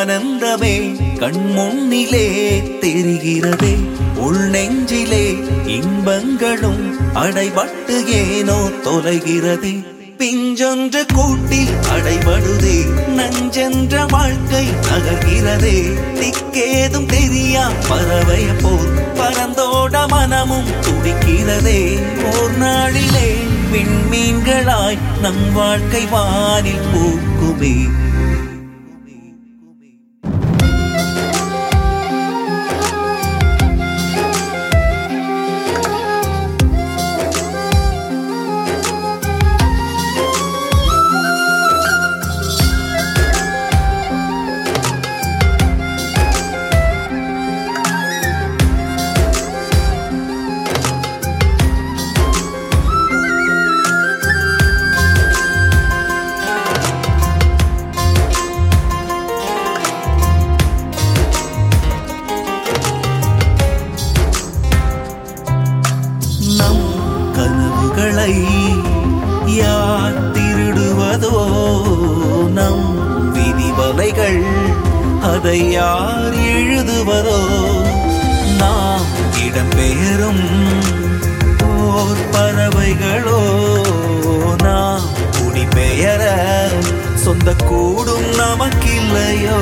ஆனந்தமே கண்முன்னிலே தெரிகிறதே. உள் நெஞ்சிலே இன்பங்களும் அடைபட்டு ஏனோ தொலைகிறதே. பிஞ்சொன்று கூட்டில் அடைபடுதே, நஞ்சென்ற வாழ்க்கை நகர்கிறதே. திக்கேதும் தெரியா பறவைய போல் பறந்தோட மனமும் துடிக்கிறதே. ஓர் நாளிலே விண்மீன்களாய் நம் வாழ்க்கை வானில் பூக்குமே. கனவுகளை யார் திருடுவதோ, நம் விதிவலைகள் அதை யார் எழுதுவதோ. நாம் இடம்பெயரும் ஓர் பறவைகளோ, நாம் குடிபெயர சொந்த கூடும் நமக்கில்லையோ.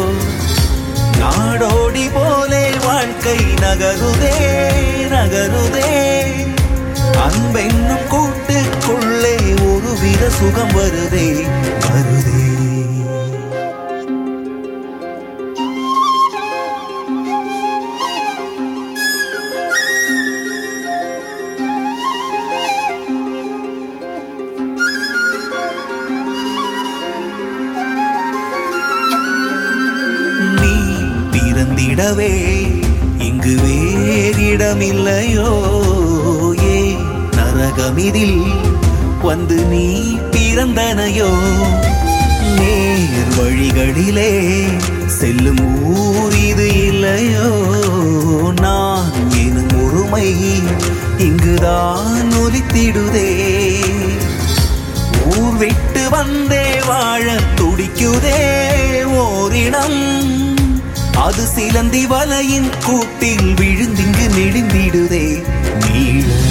நாடோடி போலே வாழ்க்கை நகருதே நகருதே. அன்பென்னும் கூட்டுக்குள்ளே ஒருவித சுகம் வருதே வருதே. நீ பிறந்திடவே இங்கு வேறிடமில்லையோ. நரகமிதில் வந்து நீ பிறந்தனையோ. நேர் வழிகளிலே செல்லும் ஊர் இது இல்லையோ. நான் எனும் ஒருமை இங்குதான் ஒலித்திடுதே. ஊர் விட்டு வந்தே வாழ துடிக்குதே ஓரிடம். அது சிலந்தி வலையின் கூட்டில் விழுந்திங்கு நெடுந்திடுதே. நீள